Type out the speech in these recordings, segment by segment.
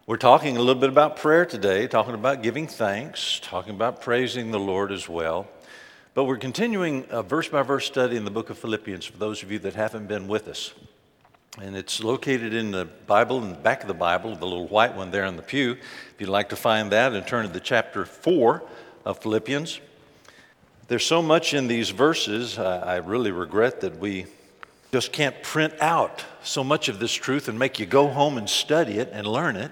We're talking a little bit about prayer today, talking about giving thanks, talking about praising the Lord as well. But we're continuing a verse-by-verse study in the book of Philippians for those of you that haven't been with us. And it's located in the Bible, in the back of the Bible, the little white one there in the pew. If you'd like to find that and turn to the chapter 4 of Philippians. There's so much in these verses, I really regret that we just can't print out so much of this truth and make you go home and study it and learn it.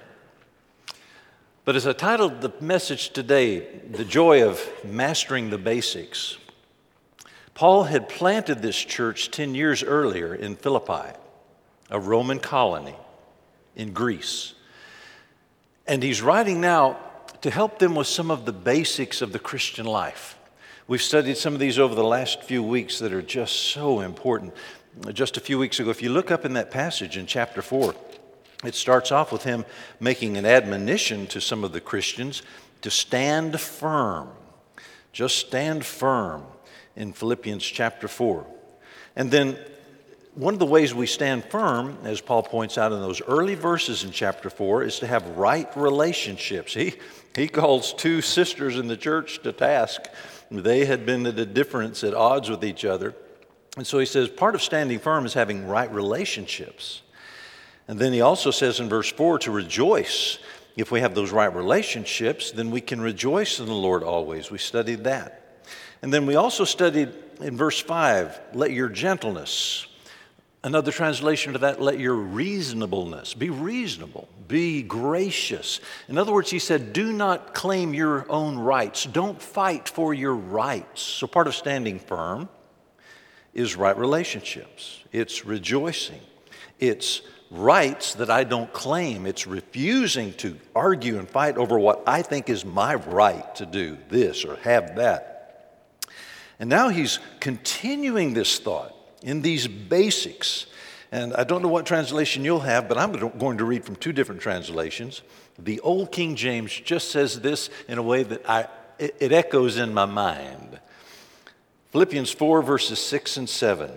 But as I titled the message today, The Joy of Mastering the Basics, Paul had planted this church 10 years earlier in Philippi, a Roman colony in Greece. And he's writing now to help them with some of the basics of the Christian life. We've studied some of these over the last few weeks that are just so important. Just a few weeks ago, if you look up in that passage in chapter 4, it starts off with him making an admonition to some of the Christians to stand firm. Just stand firm in Philippians chapter 4. And then one of the ways we stand firm, as Paul points out in those early verses in chapter 4, is to have right relationships. He calls two sisters in the church to task. They had been at a difference, at odds with each other. And so he says part of standing firm is having right relationships. And then he also says in verse 4 to rejoice. If we have those right relationships, then we can rejoice in the Lord always. We studied that. And then we also studied in verse 5, let your gentleness. Another translation to that, let your reasonableness. Be reasonable. Be gracious. In other words, he said, do not claim your own rights. Don't fight for your rights. So part of standing firm is right relationships. It's rejoicing. It's rights that I don't claim. It's refusing to argue and fight over what I think is my right to do this or have that. And now he's continuing this thought in these basics. And I don't know what translation you'll have, but I'm going to read from two different translations. The Old King James just says this in a way that it echoes in my mind. Philippians 4, verses 6 and 7.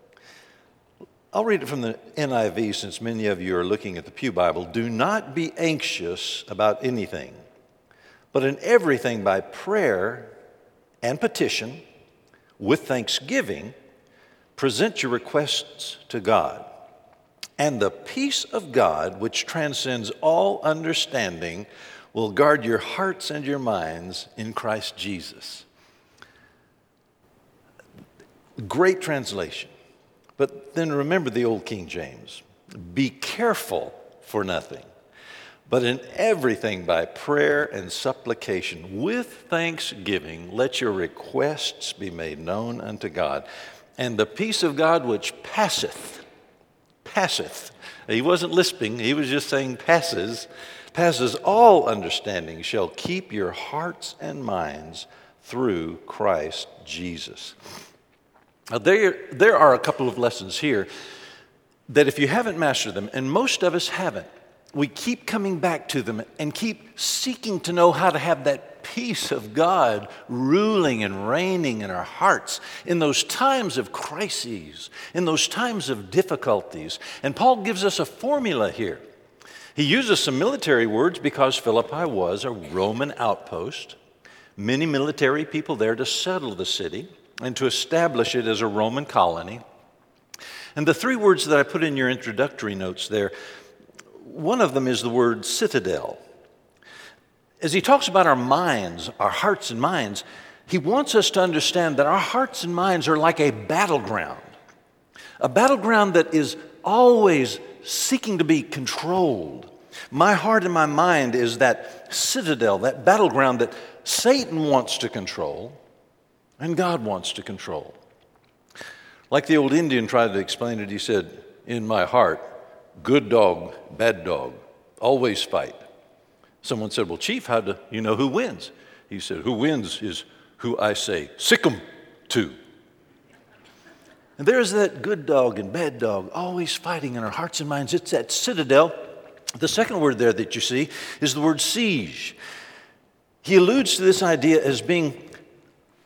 I'll read it from the NIV since many of you are looking at the Pew Bible. Do not be anxious about anything, but in everything by prayer and petition, with thanksgiving, present your requests to God. And the peace of God, which transcends all understanding, will guard your hearts and your minds in Christ Jesus. Great translation. But then remember the Old King James. Be careful for nothing, but in everything by prayer and supplication with thanksgiving, let your requests be made known unto God. And the peace of God which passeth. He wasn't lisping, he was just saying passes all understanding, shall keep your hearts and minds through Christ Jesus. Now, there are a couple of lessons here that if you haven't mastered them, and most of us haven't, we keep coming back to them and keep seeking to know how to have that peace of God ruling and reigning in our hearts in those times of crises, in those times of difficulties. And Paul gives us a formula here. He uses some military words because Philippi was a Roman outpost, many military people there to settle the city and to establish it as a Roman colony. And the three words that I put in your introductory notes there, one of them is the word citadel. As he talks about our minds, our hearts and minds, he wants us to understand that our hearts and minds are like a battleground that is always seeking to be controlled. My heart and my mind is that citadel, that battleground that Satan wants to control and God wants to control. Like the old Indian tried to explain it, he said, in my heart, good dog, bad dog, always fight. Someone said, well, Chief, how do you know who wins? He said, who wins is who I say, sick 'em to. And there's that good dog and bad dog always fighting in our hearts and minds. It's that citadel. The second word there that you see is the word siege. He alludes to this idea as being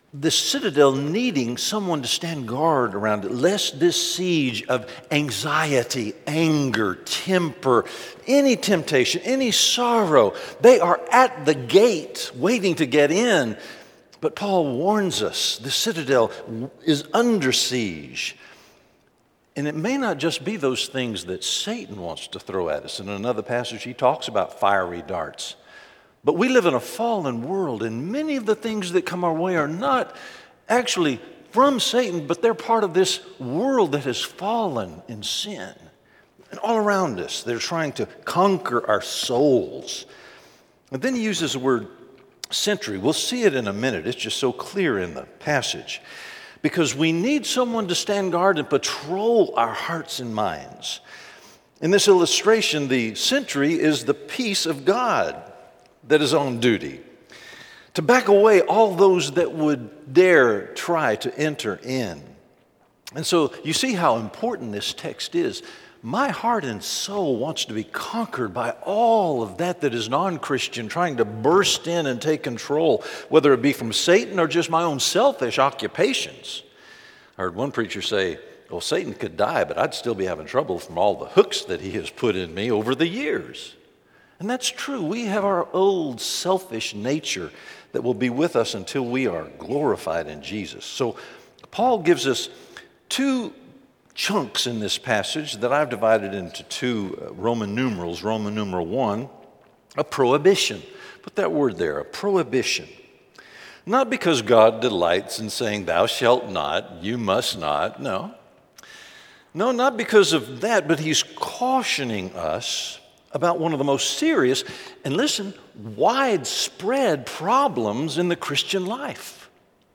the citadel needing someone to stand guard around it, lest this siege of anxiety, anger, temper, any temptation, any sorrow, they are at the gate waiting to get in. But Paul warns us the citadel is under siege. And it may not just be those things that Satan wants to throw at us. In another passage, he talks about fiery darts. But we live in a fallen world, and many of the things that come our way are not actually from Satan, but they're part of this world that has fallen in sin. And all around us, they're trying to conquer our souls. And then he uses the word sentry. We'll see it in a minute. It's just so clear in the passage. Because we need someone to stand guard and patrol our hearts and minds. In this illustration, the sentry is the peace of God that is on duty to back away all those that would dare try to enter in. And so you see how important this text is. My heart and soul wants to be conquered by all of that is non-Christian, trying to burst in and take control, whether it be from Satan or just my own selfish occupations. I heard one preacher say, well, Satan could die, but I'd still be having trouble from all the hooks that he has put in me over the years. And that's true. We have our old selfish nature that will be with us until we are glorified in Jesus. So Paul gives us two chunks in this passage that I've divided into two Roman numerals. Roman numeral 1, a prohibition. Put that word there, a prohibition. Not because God delights in saying, thou shalt not, you must not. No, not because of that, but he's cautioning us about one of the most serious, and listen, widespread problems in the Christian life.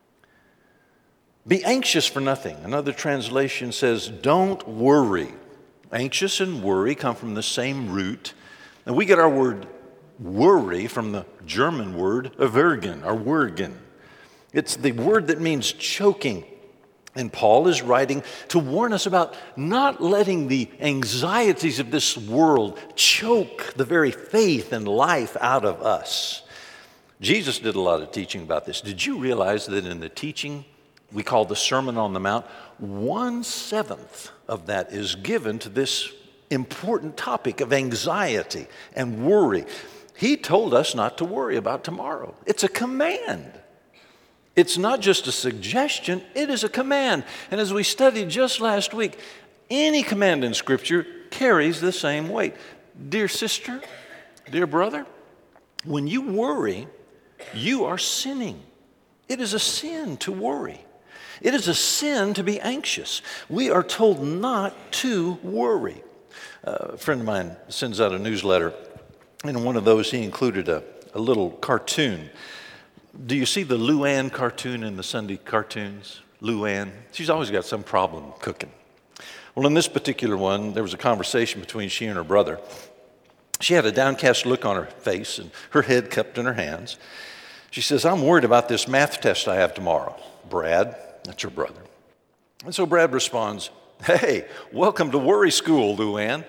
Be anxious for nothing. Another translation says, don't worry. Anxious and worry come from the same root. And we get our word worry from the German word avergen, or wergen. It's the word that means choking. And Paul is writing to warn us about not letting the anxieties of this world choke the very faith and life out of us. Jesus did a lot of teaching about this. Did you realize that in the teaching we call the Sermon on the Mount, 1/7 of that is given to this important topic of anxiety and worry? He told us not to worry about tomorrow. It's a command. It's not just a suggestion, it is a command. And as we studied just last week, any command in Scripture carries the same weight. Dear sister, dear brother, when you worry, you are sinning. It is a sin to worry. It is a sin to be anxious. We are told not to worry. A friend of mine sends out a newsletter. In one of those, he included a little cartoon. Do you see the Luann cartoon in the Sunday cartoons? Luann, she's always got some problem cooking. Well, in this particular one, there was a conversation between she and her brother. She had a downcast look on her face and her head cupped in her hands. She says, I'm worried about this math test I have tomorrow. Brad, that's her brother. And so Brad responds, hey, welcome to worry school, Luann.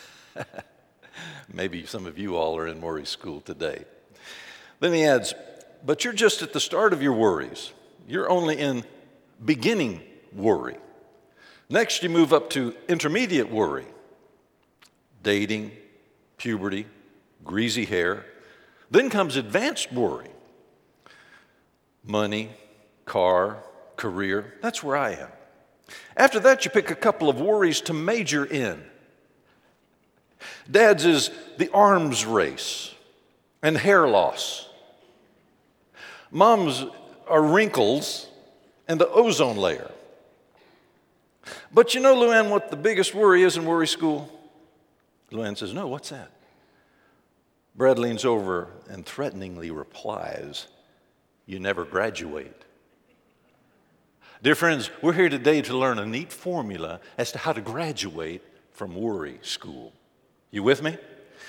Maybe some of you all are in worry school today. Then he adds, but you're just at the start of your worries. You're only in beginning worry. Next, you move up to intermediate worry. Dating, puberty, greasy hair. Then comes advanced worry. Money, car, career. That's where I am. After that, you pick a couple of worries to major in. Dad's is the arms race and hair loss. Mom's are wrinkles and the ozone layer. But you know, Luann, what the biggest worry is in worry school? Luann says, no, what's that? Brad leans over and threateningly replies, you never graduate. Dear friends, we're here today to learn a neat formula as to how to graduate from worry school. You with me?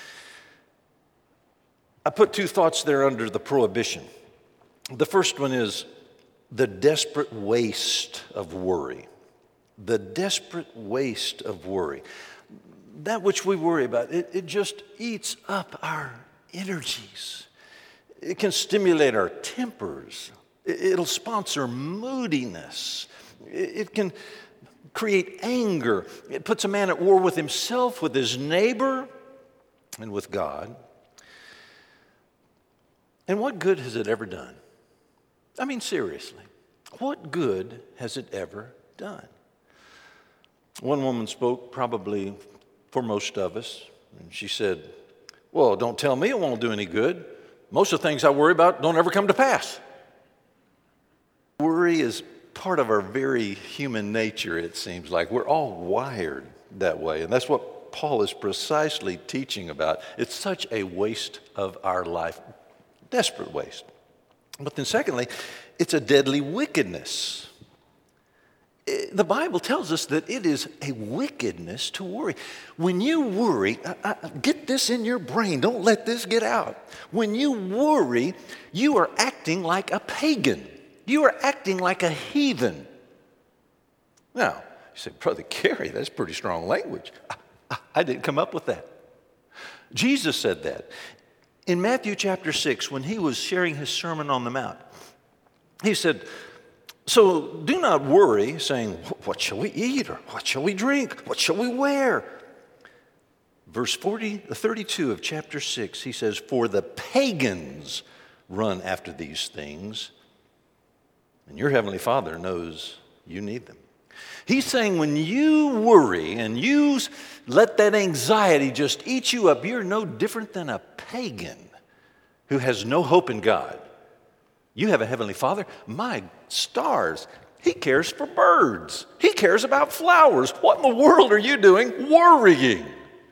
I put two thoughts there under the prohibition. The first one is the desperate waste of worry. The desperate waste of worry. That which we worry about, it just eats up our energies. It can stimulate our tempers, It'll sponsor moodiness. It can create anger. It puts a man at war with himself, with his neighbor, and with God. And what good has it ever done? I mean, seriously, what good has it ever done? One woman spoke probably for most of us, and she said, well, don't tell me it won't do any good. Most of the things I worry about don't ever come to pass. Worry is part of our very human nature, it seems like. We're all wired that way, and that's what Paul is precisely teaching about. It's such a waste of our life, desperate waste. But then secondly, it's a deadly wickedness. The Bible tells us that it is a wickedness to worry. When you worry, get this in your brain, don't let this get out. When you worry, you are acting like a pagan. You are acting like a heathen. Now, you say, Brother Gary, that's pretty strong language. I didn't come up with that. Jesus said that. In Matthew chapter 6, when he was sharing his Sermon on the Mount, he said, so do not worry, saying, what shall we eat, or what shall we drink, what shall we wear? Verse 32 of chapter 6, he says, for the pagans run after these things, and your heavenly Father knows you need them. He's saying when you worry and you let that anxiety just eat you up, you're no different than a pagan who has no hope in God. You have a heavenly Father. My stars, he cares for birds. He cares about flowers. What in the world are you doing worrying?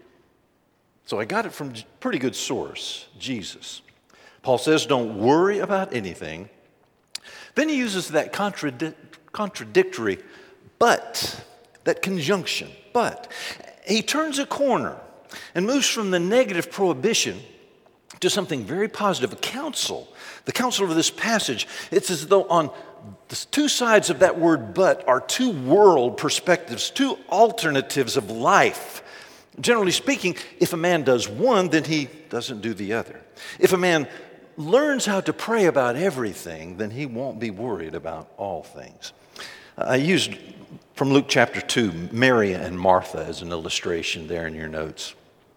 So I got it from a pretty good source, Jesus. Paul says, don't worry about anything. Then he uses that contradictory but, that conjunction, but. He turns a corner and moves from the negative prohibition to something very positive, a counsel. The counsel of this passage, it's as though on the two sides of that word but are two world perspectives, two alternatives of life. Generally speaking, if a man does one, then he doesn't do the other. If a man learns how to pray about everything, then he won't be worried about all things. I used from Luke chapter 2, Mary and Martha as an illustration there in your notes.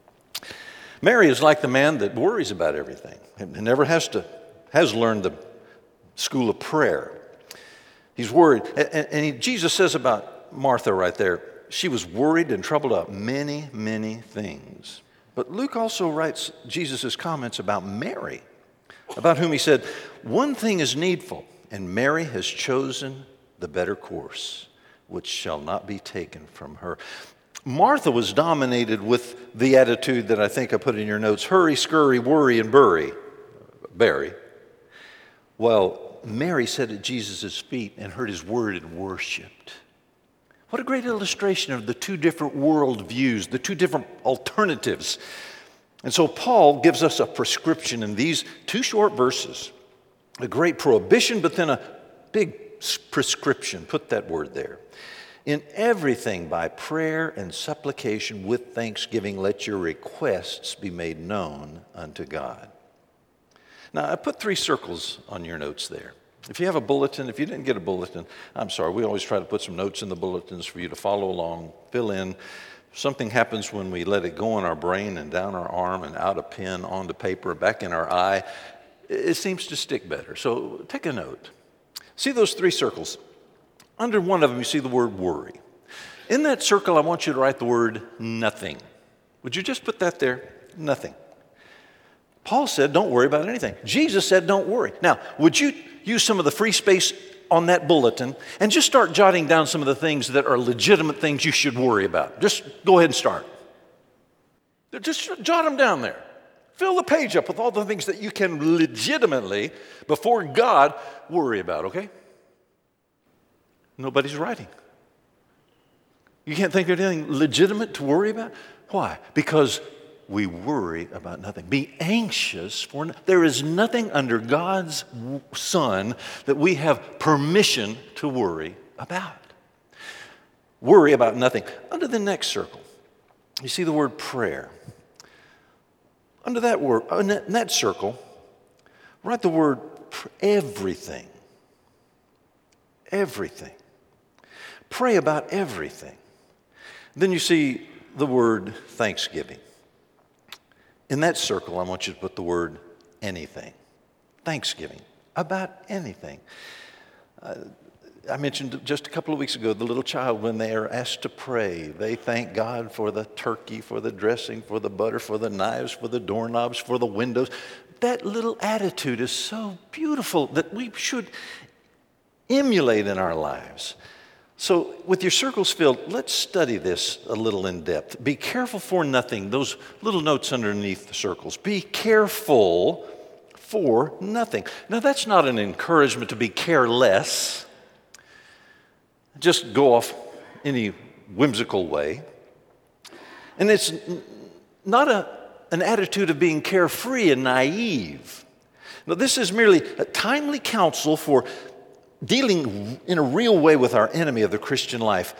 Mary is like the man that worries about everything and never has learned the school of prayer. He's worried. And Jesus says about Martha right there, she was worried and troubled about many, many things. But Luke also writes Jesus' comments about Mary, about whom he said, one thing is needful, and Mary has chosen the better course, which shall not be taken from her. Martha was dominated with the attitude that I think I put in your notes, hurry, scurry, worry, and bury. Well, Mary sat at Jesus' feet and heard his word and worshiped. What a great illustration of the two different world views, the two different alternatives. And so Paul gives us a prescription in these two short verses, a great prohibition, but then a big prescription. Put that word there. In everything by prayer and supplication with thanksgiving, let your requests be made known unto God. Now, I put 3 circles on your notes there. If you have a bulletin, if you didn't get a bulletin, I'm sorry, we always try to put some notes in the bulletins for you to follow along, fill in. Something happens when we let it go in our brain and down our arm and out a pen, onto paper, back in our eye. It seems to stick better. So take a note. See those 3 circles? Under one of them, you see the word worry. In that circle, I want you to write the word nothing. Would you just put that there? Nothing. Paul said, don't worry about anything. Jesus said, don't worry. Now, would you use some of the free space on that bulletin and just start jotting down some of the things that are legitimate things you should worry about? Just go ahead and start. Just jot them down there. Fill the page up with all the things that you can legitimately, before God, worry about, okay? Nobody's writing. You can't think of anything legitimate to worry about? Why? Because we worry about nothing. Be anxious for nothing. There is nothing under God's sun that we have permission to worry about. Worry about nothing. Under the next circle, you see the word prayer. Under that word, in that circle, write the word everything. everything. Pray about everything. Then you see the word thanksgiving. In that circle, I want you to put the word anything. Thanksgiving about anything. I mentioned just a couple of weeks ago the little child, when they are asked to pray, they thank God for the turkey, for the dressing, for the butter, for the knives, for the doorknobs, for the windows. That little attitude is so beautiful that we should emulate in our lives. So with your circles filled, let's study this a little in depth. Be careful for nothing. Those little notes underneath the circles. Be careful for nothing. Now that's not an encouragement to be careless. Just go off any whimsical way. And it's not an attitude of being carefree and naive. No, this is merely a timely counsel for dealing in a real way with our enemy of the Christian life.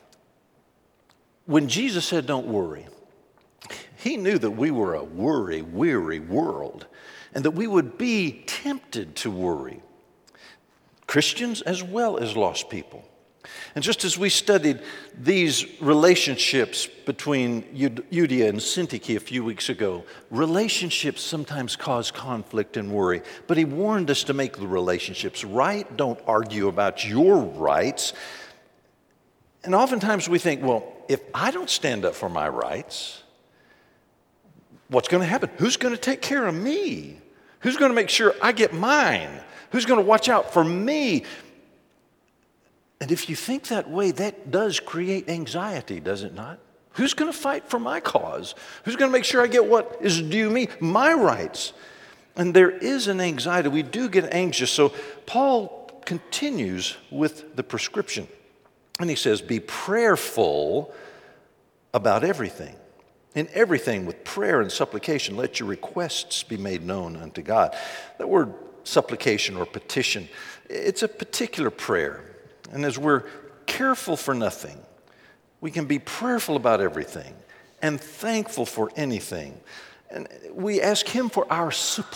When Jesus said, don't worry, he knew that we were a worry-weary world and that we would be tempted to worry, Christians as well as lost people. And just as we studied these relationships between Euodia and Syntyche a few weeks ago, relationships sometimes cause conflict and worry. But he warned us to make the relationships right. Don't argue about your rights. And oftentimes we think, well, if I don't stand up for my rights, what's going to happen? Who's going to take care of me? Who's going to make sure I get mine? Who's going to watch out for me? And if you think that way, that does create anxiety, does it not? Who's going to fight for my cause? Who's going to make sure I get what is due me, my rights? And there is an anxiety. We do get anxious. So Paul continues with the prescription. And he says, be prayerful about everything. In everything, with prayer and supplication, let your requests be made known unto God. That word supplication or petition, it's a particular prayer. And as we're careful for nothing, we can be prayerful about everything and thankful for anything. And we ask him for our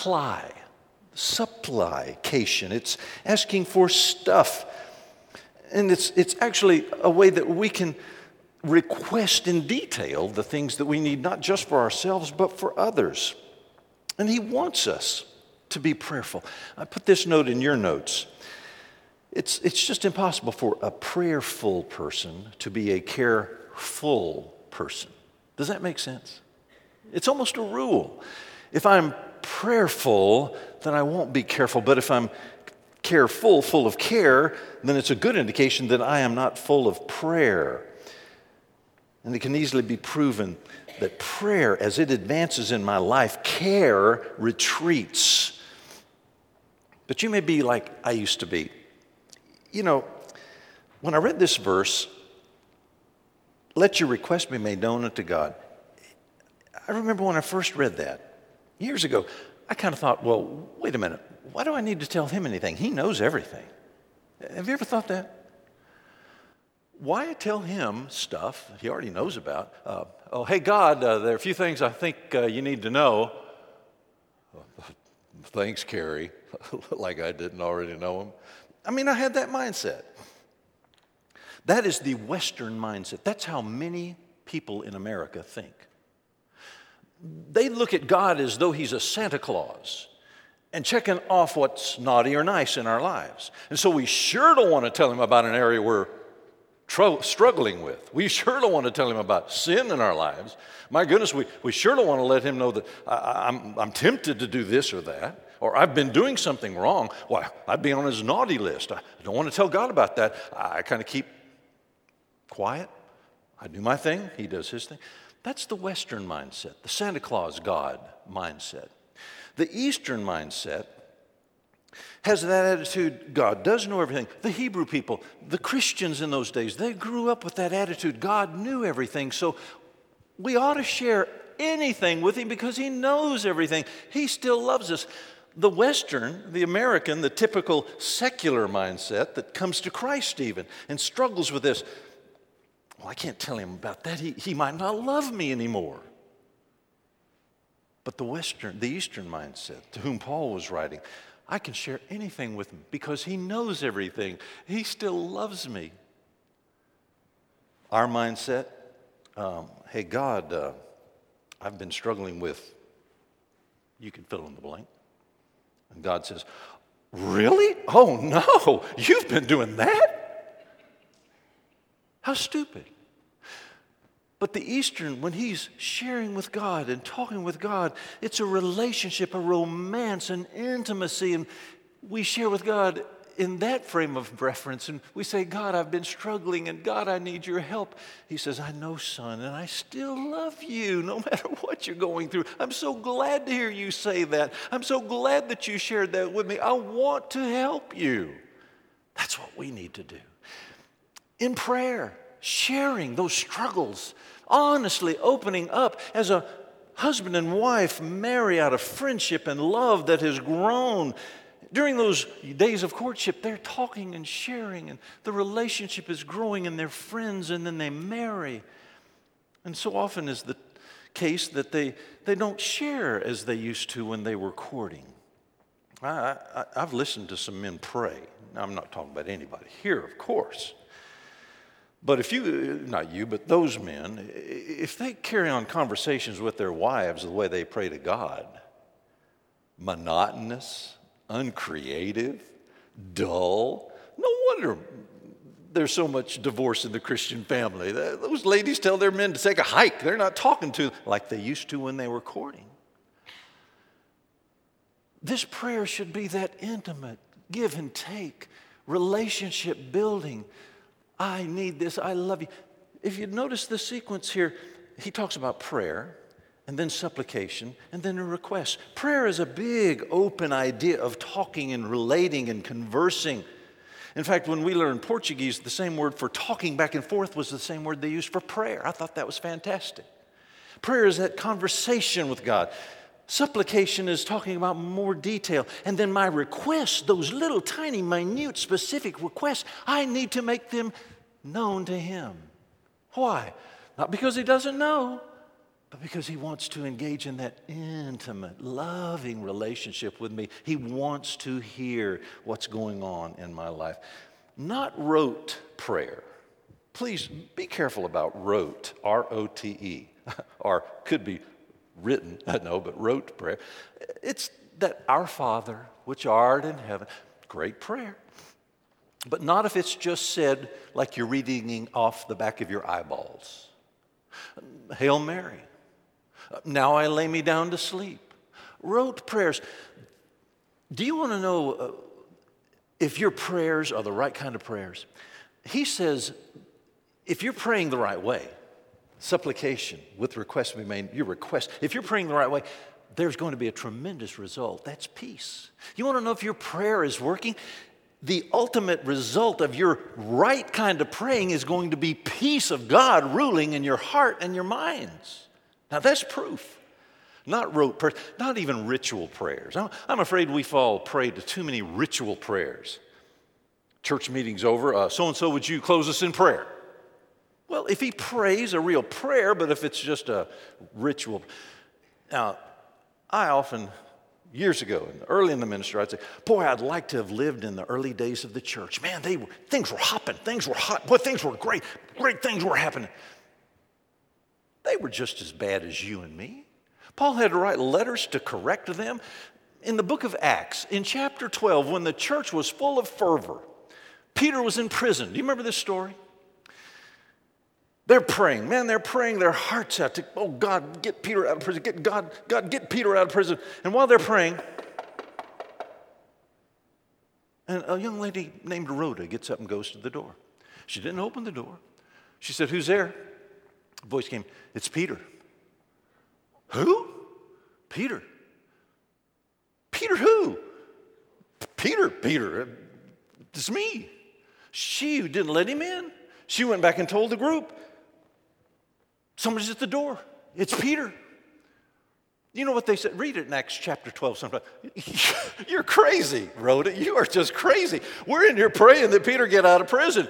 supplication. It's asking for stuff. And it's actually a way that we can request in detail the things that we need, not just for ourselves, but for others. And he wants us to be prayerful. I put this note in your notes. It's just impossible for a prayerful person to be a careful person. Does that make sense? It's almost a rule. If I'm prayerful, then I won't be careful. But if I'm careful, full of care, then it's a good indication that I am not full of prayer. And it can easily be proven that prayer, as it advances in my life, care retreats. But you may be like I used to be. You know, when I read this verse, let your request be made known unto God. I remember when I first read that years ago, I kind of thought, well, wait a minute. Why do I need to tell him anything? He knows everything. Have you ever thought that? Why tell him stuff he already knows about? Oh, hey, God, there are a few things I think you need to know. Thanks, Carrie. Like I didn't already know him. I mean, I had that mindset. That is the Western mindset. That's how many people in America think. They look at God as though he's a Santa Claus and checking off what's naughty or nice in our lives. And so we sure don't want to tell him about an area we're struggling with. We sure don't want to tell him about sin in our lives. My goodness, we sure don't want to let him know that I'm tempted to do this or that. Or I've been doing something wrong. Well, I'd be on his naughty list. I don't want to tell God about that. I kind of keep quiet. I do my thing. He does his thing. That's the Western mindset, the Santa Claus God mindset. The Eastern mindset has that attitude, God does know everything. The Hebrew people, the Christians in those days, they grew up with that attitude. God knew everything, so we ought to share anything with him because he knows everything. He still loves us. The Western, the American, the typical secular mindset that comes to Christ even and struggles with this. Well, I can't tell him about that. He might not love me anymore. But the Eastern mindset to whom Paul was writing, I can share anything with him because he knows everything. He still loves me. Our mindset, hey, God, I've been struggling with, you can fill in the blank. And God says, really? Oh, no, you've been doing that? How stupid. But the Eastern, when he's sharing with God and talking with God, it's a relationship, a romance, an intimacy. And we share with God in that frame of reference. And we say, God, I've been struggling, and God, I need your help. He says, I know, son, and I still love you no matter what you're going through. I'm so glad to hear you say that. I'm so glad that you shared that with me. I want to help you. That's what we need to do. In prayer, sharing those struggles, honestly opening up as a husband and wife marry out of friendship and love that has grown. During those days of courtship, they're talking and sharing, and the relationship is growing, and they're friends, and then they marry. And so often is the case that they don't share as they used to when they were courting. I've listened to some men pray. Now, I'm not talking about anybody here, of course. But if you, not you, but those men, if they carry on conversations with their wives the way they pray to God, monotonous, uncreative, dull, no wonder there's so much divorce in the Christian family. Those ladies tell their men to take a hike. They're not talking to like they used to when they were courting. This prayer should be that intimate, give and take, relationship building. I need this, I love you. If you notice the sequence here, he talks about prayer, and then supplication, and then a request. Prayer is a big, open idea of talking and relating and conversing. In fact, when we learned Portuguese, the same word for talking back and forth was the same word they used for prayer. I thought that was fantastic. Prayer is that conversation with God. Supplication is talking about more detail. And then my requests, those little tiny, minute, specific requests, I need to make them known to him. Why? Not because he doesn't know, but because he wants to engage in that intimate, loving relationship with me. He wants to hear what's going on in my life. Not rote prayer. Please be careful about rote, R-O-T-E, or could be written, but rote prayer. It's that Our Father, which art in heaven, great prayer. But not if it's just said like you're reading off the back of your eyeballs. Hail Mary. Now I lay me down to sleep. Rote prayers. Do you want to know if your prayers are the right kind of prayers? He says, if you're praying the right way, supplication with requests to be made, your request, if you're praying the right way, there's going to be a tremendous result. That's peace. You want to know if your prayer is working? The ultimate result of your right kind of praying is going to be peace of God ruling in your heart and your minds. Now that's proof. Not rote prayers, not even ritual prayers. I'm afraid we fall prey to too many ritual prayers. Church meeting's over, so-and-so, would you close us in prayer? Well, if he prays a real prayer, but if it's just a ritual. Now, I often, years ago, early in the ministry, I'd say, boy, I'd like to have lived in the early days of the church. Man, things were hopping, things were hot, boy, things were great, great things were happening. They were just as bad as you and me. Paul had to write letters to correct them. In the book of Acts, in chapter 12, when the church was full of fervor, Peter was in prison. Do you remember this story? They're praying. Man, they're praying their hearts out to, oh, God, get Peter out of prison. God, get Peter out of prison. And while they're praying, and a young lady named Rhoda gets up and goes to the door. She didn't open the door. She said, who's there? A voice came, it's Peter. Who? Peter. Peter who? Peter. It's me. She didn't let him in. She went back and told the group, somebody's at the door. It's Peter. You know what they said? Read it in Acts chapter 12 sometime. You're crazy, Rhoda. You are just crazy. We're in here praying that Peter get out of prison.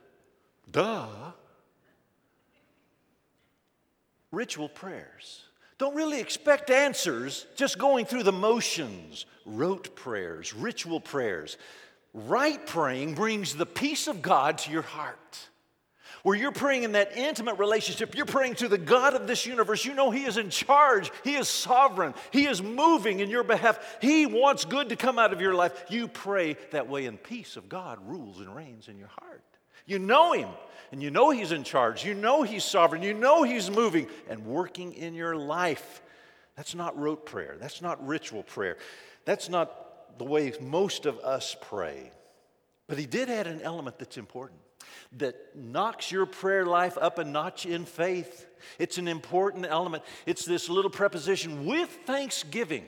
Duh. Ritual prayers. Don't really expect answers just going through the motions. Rote prayers, ritual prayers. Right praying brings the peace of God to your heart. Where you're praying in that intimate relationship, you're praying to the God of this universe. You know He is in charge. He is sovereign. He is moving in your behalf. He wants good to come out of your life. You pray that way, and peace of God rules and reigns in your heart. You know Him, and you know He's in charge. You know He's sovereign. You know He's moving and working in your life. That's not rote prayer. That's not ritual prayer. That's not the way most of us pray. But He did add an element that's important, that knocks your prayer life up a notch in faith. It's an important element. It's this little preposition, with thanksgiving.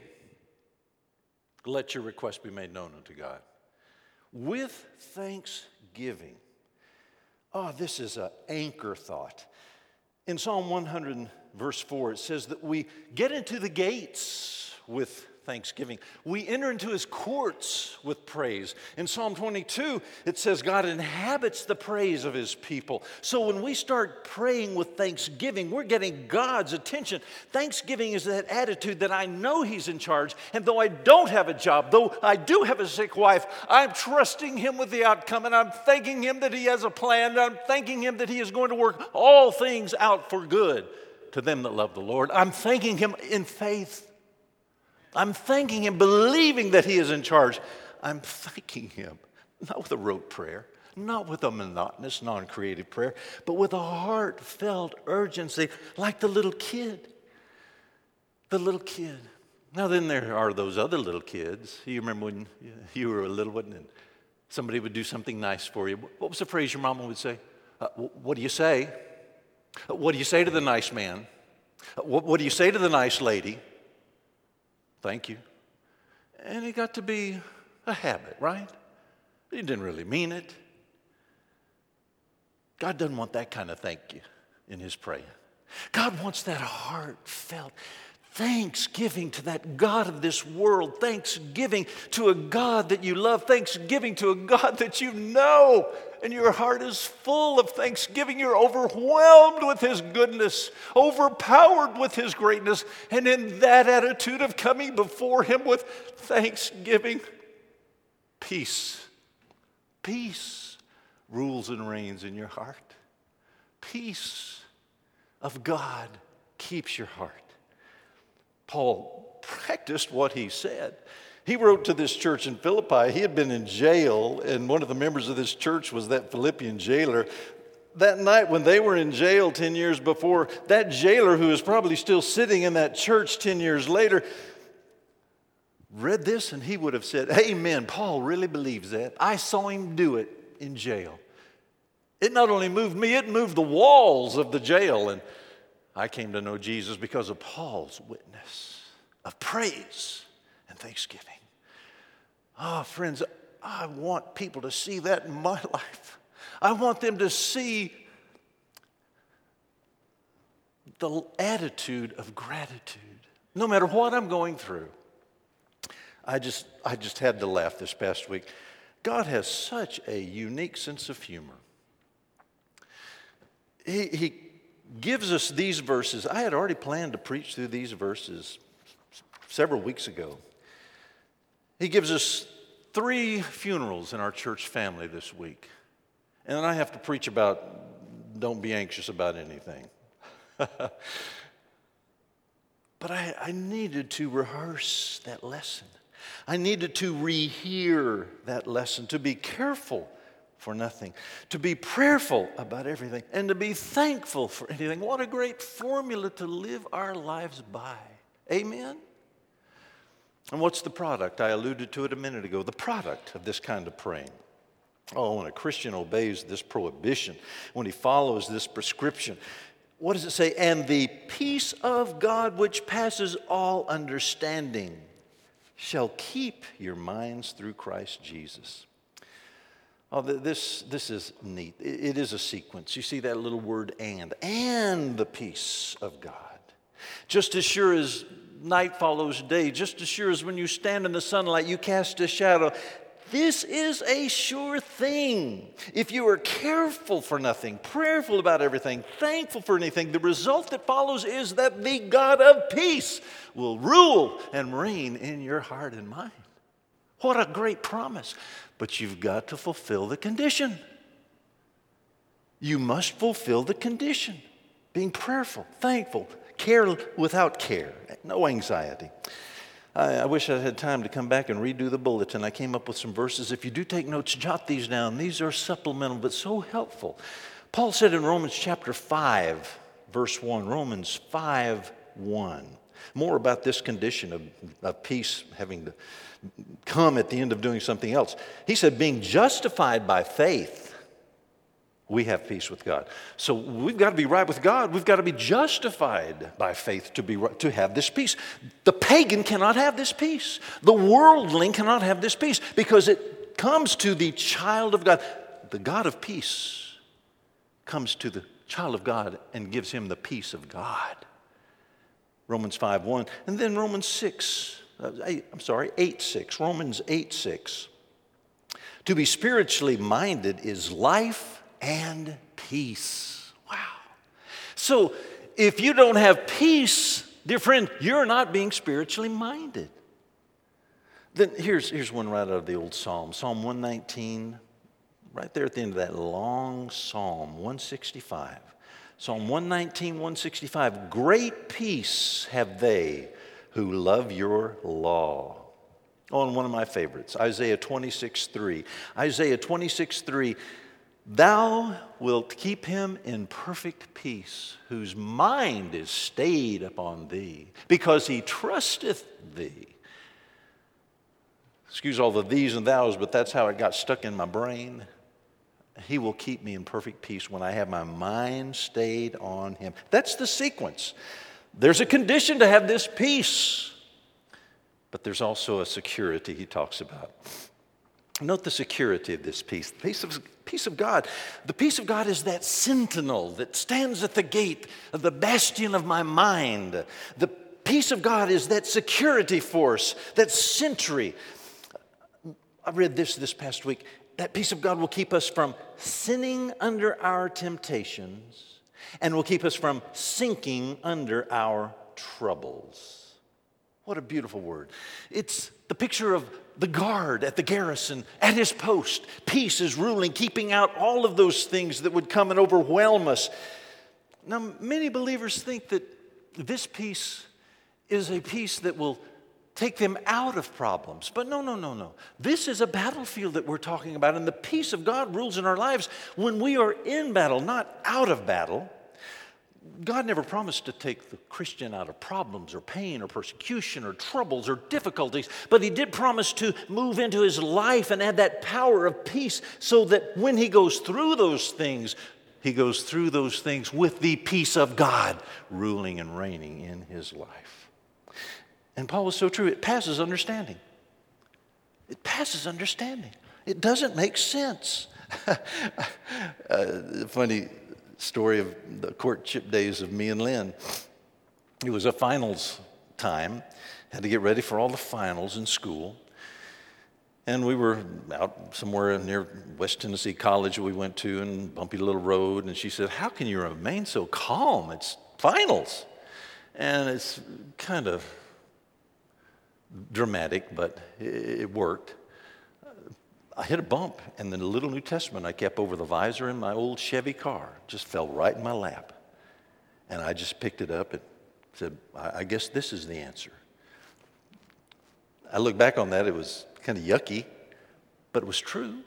Let your request be made known unto God. With thanksgiving. Oh, this is an anchor thought. In Psalm 100, verse 4, it says that we get into the gates with thanksgiving. We enter into His courts with praise. In Psalm 22, it says God inhabits the praise of His people. So when we start praying with thanksgiving, we're getting God's attention. Thanksgiving is that attitude that I know He's in charge, and though I don't have a job, though I do have a sick wife, I'm trusting Him with the outcome, and I'm thanking Him that He has a plan, and I'm thanking Him that He is going to work all things out for good to them that love the Lord. I'm thanking Him in faith. I'm thanking Him, believing that He is in charge. I'm thanking Him, not with a rote prayer, not with a monotonous, non-creative prayer, but with a heartfelt urgency, like the little kid. The little kid. Now then there are those other little kids. You remember when you were a little one and somebody would do something nice for you. What was the phrase your mama would say? What do you say? What do you say to the nice man? What do you say to the nice lady? Thank you. And it got to be a habit, right? You didn't really mean it. God doesn't want that kind of thank you in His praying. God wants that heartfelt thanksgiving to that God of this world, thanksgiving to a God that you love, thanksgiving to a God that you know, and your heart is full of thanksgiving. You're overwhelmed with His goodness, overpowered with His greatness, and in that attitude of coming before Him with thanksgiving, peace rules and reigns in your heart. Peace of God keeps your heart. Paul practiced what he said. He wrote to this church in Philippi. He had been in jail, and one of the members of this church was that Philippian jailer. That night when they were in jail 10 years before, that jailer, who is probably still sitting in that church 10 years later, read this and he would have said, amen, Paul really believes that. I saw him do it in jail. It not only moved me, it moved the walls of the jail, and I came to know Jesus because of Paul's witness of praise and thanksgiving. Oh, friends, I want people to see that in my life. I want them to see the attitude of gratitude. No matter what I'm going through. I just had to laugh this past week. God has such a unique sense of humor. He gives us these verses. I had already planned to preach through these verses several weeks ago. He gives us 3 funerals in our church family this week. And then I have to preach about don't be anxious about anything. But I needed to rehearse that lesson. I needed to rehear that lesson, to be careful for nothing, to be prayerful about everything, and to be thankful for anything. What a great formula to live our lives by. Amen? And what's the product? I alluded to it a minute ago. The product of this kind of praying. Oh, when a Christian obeys this prohibition, when he follows this prescription, what does it say? And the peace of God which passes all understanding shall keep your minds through Christ Jesus. Oh, this is neat. It is a sequence. You see that little word and the peace of God. Just as sure as night follows day, just as sure as when you stand in the sunlight, you cast a shadow, This is a sure thing. If you are careful for nothing, prayerful about everything, thankful for anything, the result that follows is that the God of peace will rule and reign in your heart and mind. What a great promise. But you've got to fulfill the condition. You must fulfill the condition. Being prayerful, thankful, care without care, no anxiety. I wish I had time to come back and redo the bulletin. I came up with some verses. If you do take notes, jot these down. These are supplemental, but so helpful. Paul said in Romans chapter 5, verse 1, Romans 5:1, more about this condition of peace having to come at the end of doing something else. He said, being justified by faith, we have peace with God. So we've got to be right with God. We've got to be justified by faith to have this peace. The pagan cannot have this peace. The worldling cannot have this peace because it comes to the child of God. The God of peace comes to the child of God and gives him the peace of God. Romans 5:1. And then Romans 8:6. Romans 8:6. To be spiritually minded is life and peace. Wow. So if you don't have peace, dear friend, you're not being spiritually minded. Then here's one right out of the old Psalm. Psalm 119, right there at the end of that long Psalm, 165. Psalm 119, 165. Great peace have they who love your law. Oh, and one of my favorites, Isaiah 26:3. Isaiah 26:3. Thou wilt keep him in perfect peace, whose mind is stayed upon thee, because he trusteth thee. Excuse all the these and thous, but that's how it got stuck in my brain. He will keep me in perfect peace when I have my mind stayed on him. That's the sequence. There's a condition to have this peace, but there's also a security he talks about. Note the security of this peace. The peace of God. The peace of God is that sentinel that stands at the gate of the bastion of my mind. The peace of God is that security force, that sentry. I read this past week. That peace of God will keep us from sinning under our temptations and will keep us from sinking under our troubles. What a beautiful word. It's the picture of the guard at the garrison, at his post. Peace is ruling, keeping out all of those things that would come and overwhelm us. Now, many believers think that this peace is a peace that will take them out of problems. But no. This is a battlefield that we're talking about, and the peace of God rules in our lives when we are in battle, not out of battle. God never promised to take the Christian out of problems or pain or persecution or troubles or difficulties, but he did promise to move into his life and add that power of peace so that when he goes through those things, he goes through those things with the peace of God ruling and reigning in his life. And Paul was so true, it passes understanding. It passes understanding. It doesn't make sense. Funny story of the courtship days of me and Lynn. It was a finals time. Had to get ready for all the finals in school. And we were out somewhere near West Tennessee College we went to, and bumpy little road. And she said, "How can you remain so calm? It's finals." And it's kind of dramatic, but it worked. I hit a bump, and then the little New Testament I kept over the visor in my old Chevy car just fell right in my lap. And I just picked it up and said, I guess this is the answer. I look back on that, it was kind of yucky, but it was true.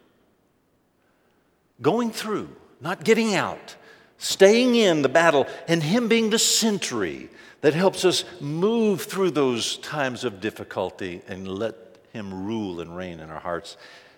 Going through, not getting out, staying in the battle, and him being the sentry that helps us move through those times of difficulty and let him rule and reign in our hearts.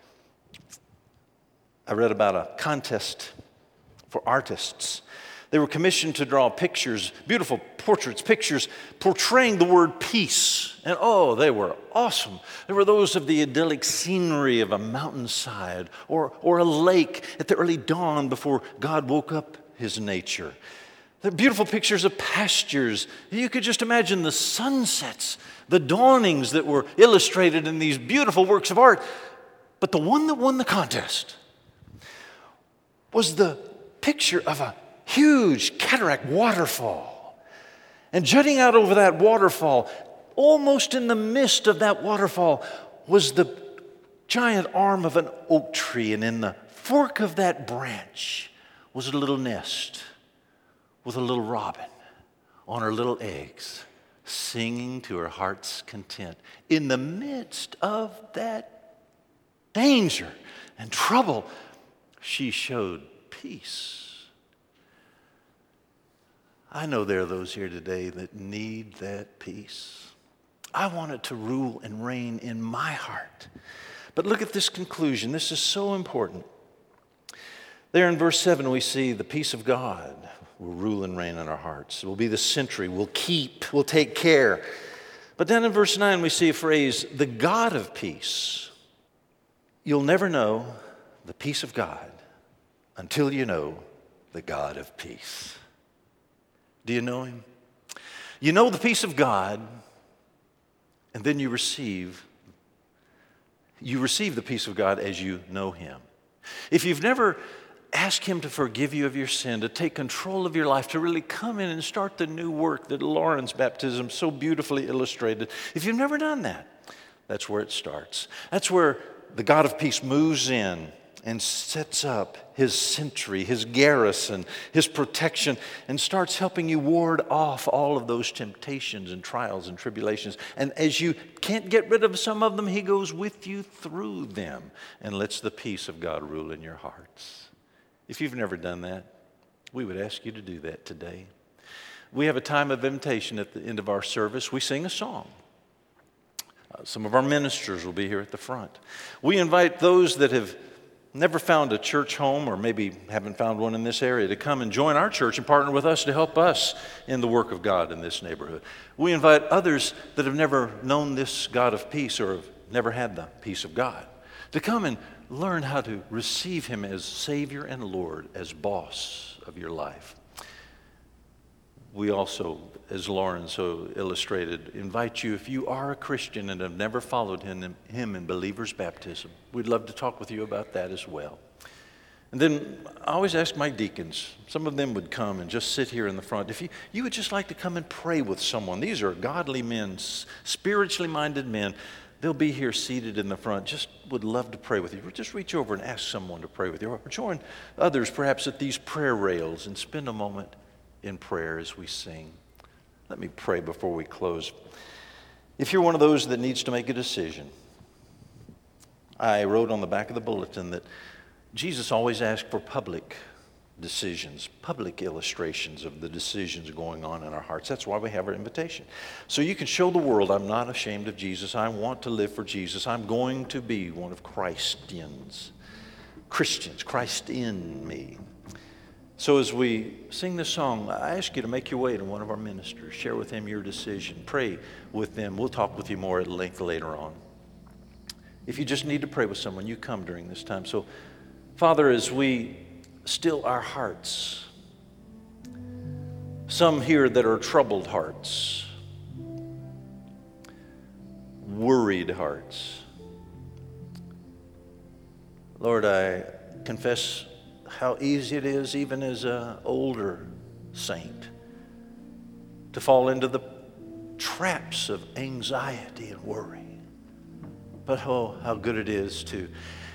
I read about a contest for artists. They were commissioned to draw pictures, beautiful portraits, pictures portraying the word peace. And oh, they were awesome. There were those of the idyllic scenery of a mountainside or a lake at the early dawn before God woke up his nature. There are beautiful pictures of pastures. You could just imagine the sunsets, the dawnings that were illustrated in these beautiful works of art. But the one that won the contest was the picture of a huge cataract waterfall. And jutting out over that waterfall, almost in the midst of that waterfall, was the giant arm of an oak tree. And in the fork of that branch was a little nest with a little robin on her little eggs, singing to her heart's content. In the midst of that danger and trouble, she showed peace. I know there are those here today that need that peace. I want it to rule and reign in my heart. But look at this conclusion. This is so important. There in verse 7, we see the peace of God will rule and reign in our hearts. It will be the sentry. We'll keep. We'll take care. But then in verse 9, we see a phrase, the God of peace. You'll never know the peace of God until you know the God of peace. Do you know him? You know the peace of God, and then you receive the peace of God as you know him. If you've never asked him to forgive you of your sin, to take control of your life, to really come in and start the new work that Lauren's baptism so beautifully illustrated, if you've never done that, that's where it starts. That's where the God of peace moves in and sets up his sentry, his garrison, his protection, and starts helping you ward off all of those temptations and trials and tribulations. And as you can't get rid of some of them, he goes with you through them and lets the peace of God rule in your hearts. If you've never done that, we would ask you to do that today. We have a time of invitation at the end of our service. We sing a song. Some of our ministers will be here at the front. We invite those that have never found a church home or maybe haven't found one in this area to come and join our church and partner with us to help us in the work of God in this neighborhood. We invite others that have never known this God of peace or have never had the peace of God to come and learn how to receive him as Savior and Lord, as boss of your life. We also, as Lauren so illustrated, invite you, if you are a Christian and have never followed him in believer's baptism, we'd love to talk with you about that as well. And then I always ask my deacons, some of them would come and just sit here in the front. If you would just like to come and pray with someone, these are godly men, spiritually minded men. They'll be here seated in the front, just would love to pray with you. Or just reach over and ask someone to pray with you. Or join others perhaps at these prayer rails and spend a moment in prayer as we sing. Let me pray before we close. If you're one of those that needs to make a decision, I wrote on the back of the bulletin that Jesus always asked for public decisions, public illustrations of the decisions going on in our hearts. That's why we have our invitation. So you can show the world, I'm not ashamed of Jesus. I want to live for Jesus. I'm going to be one of Christians, Christ in me. So as we sing this song, I ask you to make your way to one of our ministers. Share with them your decision. Pray with them. We'll talk with you more at length later on. If you just need to pray with someone, you come during this time. So, Father, as we still our hearts, some here that are troubled hearts, worried hearts, Lord, I confess how easy it is, even as an older saint, to fall into the traps of anxiety and worry. But oh, how good it is to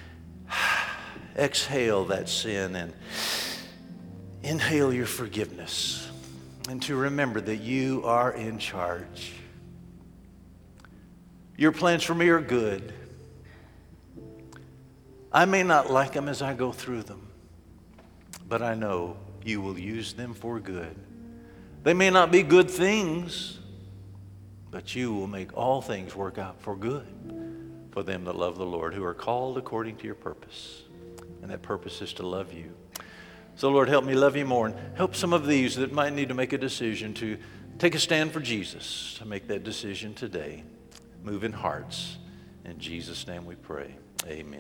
exhale that sin and inhale your forgiveness, and to remember that you are in charge. Your plans for me are good. I may not like them as I go through them, but I know you will use them for good. They may not be good things, but you will make all things work out for good for them that love the Lord, who are called according to your purpose. And that purpose is to love you. So Lord, help me love you more, and help some of these that might need to make a decision to take a stand for Jesus, to make that decision today. Move in hearts. In Jesus' name we pray. Amen.